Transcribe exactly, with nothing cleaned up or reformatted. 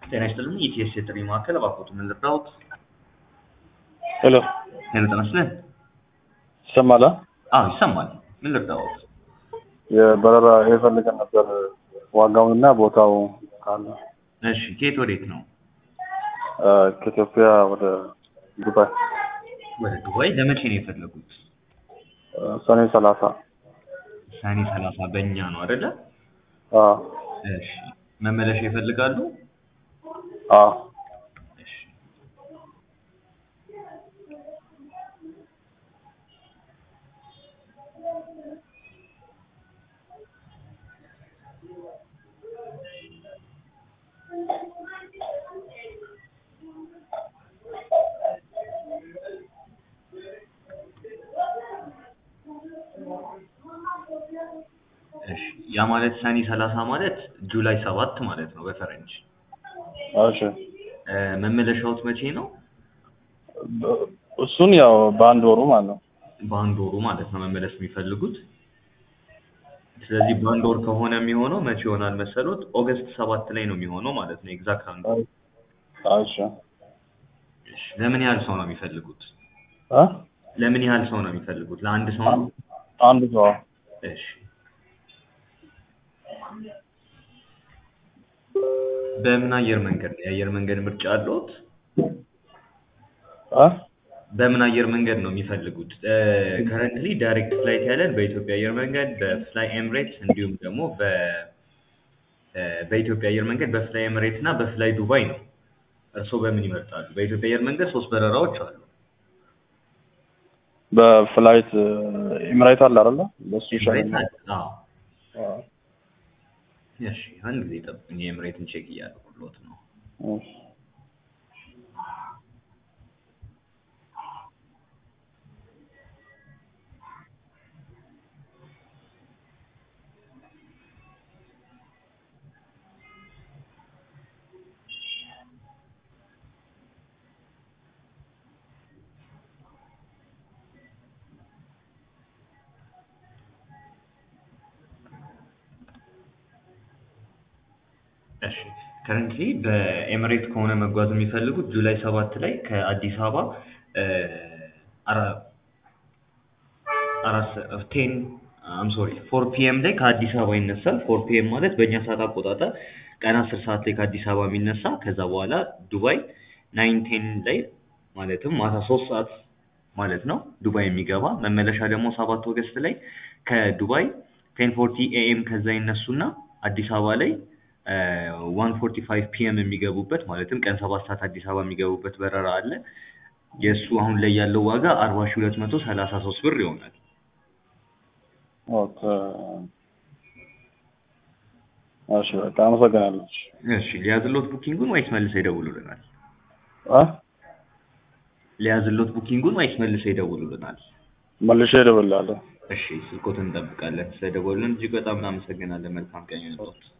ጤና ይስጥልኝ ኢቲኤስ የጥሪ ማዕከል እባክዎት ምን ልርዳዎት? ሄሎ ሄሎ ጤና ይስጥልኝ። ይሰማል? አዎ ይሰማል። ምን ልርዳዎት? የበረራ የፈልገን ነበር ዋጋውንና ቦታው ካለ። እሺ ከየት ወዴት ነው? ከኢትዮጵያ ወደ ዱባይ። ወደ ዱባይ ለመቼ ነው የፈለጉት? ሰኔ ሰላሳ ሰኔ ሰላሳ በእኛ ነው አይደለ? አዎ። እሺ መመለሻ ይፈልጋሉ? አዎ። እሺ እሺ ያ ማለት ሰኔ ሰላሳ ማለት ጁላይ ሰባት ማለት ነው በፈረንጅ። እሺ መመለሻዎት መቼ ነው? እሱን ያው በአንድ ወሩ ማለት ነው። በአንድ ወሩ ማለት ነው መመለስ የሚፈልጉት። ስለዚህ በአንድ ወር ከሆነ የሚሆነው መቼ ይሆናል መሰሎት? ኦገስት ሰባት ላይ ነው የሚሆነው ማለት ነው ኤግዛክት አንድ ወር። እሺ እሺ ለምን ያህል ሰው ነው የሚፈልጉት? እ ለምን ያህል ሰው ነው የሚፈልጉት? ለአንድ ሰው ነው? አንድ ሰው። እሺ በምን አየር መንገድ ነው? የአየር መንገድ ምርጫ አለዎት? እ በምን አየር መንገድ ነው የሚፈልጉት? ከረንትሊ ዳይሬክት ፍላይት ያለን በኢትዮጵያ አየር መንገድ፣ በፍላይ ኤምሬትስ እንዲሁም ደግሞ በ በኢትዮጵያ አየር መንገድ፣ በፍላይ ኤምሬትስ እና በፍላይ ዱባይ ነው። እርስዎ በምን ይመርጣሉ? በኢትዮጵያ አየር መንገድ ሶስት በረራዎች አሉ። በፍላይት ኤምሬት አለ አይደለ? በሱ ኤምሬት ይሻላል። አለ? አዎ። አዎ። እሺ አንድ ጊዜ ጠብቁኝ፣ የኤምሬትን ቼክ እያደረኩልዎት ነው። እሺ እሺ ከረንትሊ በኤምሬት ከሆነ መጓዝ የሚፈልጉት ጁላይ ሰባት ላይ ከአዲስ አበባ አራ አራት ቴን አም ሶሪ ፎር ፒኤም ላይ ከአዲስ አበባ ይነሳል። ፎር ፒኤም ማለት በእኛ ሰዓት አቆጣጠር ቀን አስር ሰዓት ላይ ከአዲስ አበባ የሚነሳ ከዛ በኋላ ዱባይ ናይን ቴን ላይ ማለትም ማታ ሶስት ሰዓት ማለት ነው ዱባይ የሚገባ። መመለሻ ደግሞ ሰባት ኦገስት ላይ ከዱባይ ቴን ፎርቲ ኤኤም ከዛ ይነሱና አዲስ አበባ ላይ ዋን ፎርቲ ፋይቭ ፒኤም የሚገቡበት ማለትም ቀን ሰባት ሰዓት አዲስ አበባ የሚገቡበት በረራ አለ። የእሱ አሁን ላይ ያለው ዋጋ አርባ ሺህ ሁለት መቶ ሰላሳ ሶስት ብር ይሆናል። ኦኬ። እሺ በቃ አመሰግናለሁ። እሺ ሊያዝልዎት ቡኪንጉን ወይስ መልሰው ይደውሉልናል? እ ሊያዝልዎት ቡኪንጉን ወይስ መልሰው ይደውሉልናል? መልሼ እደውልልሃለሁ። እሺ ስልክዎትን እንጠብቃለን። ስለደወሉልን እጅግ በጣም እናመሰግናለን። መልካም ቀን ይሁንልዎት።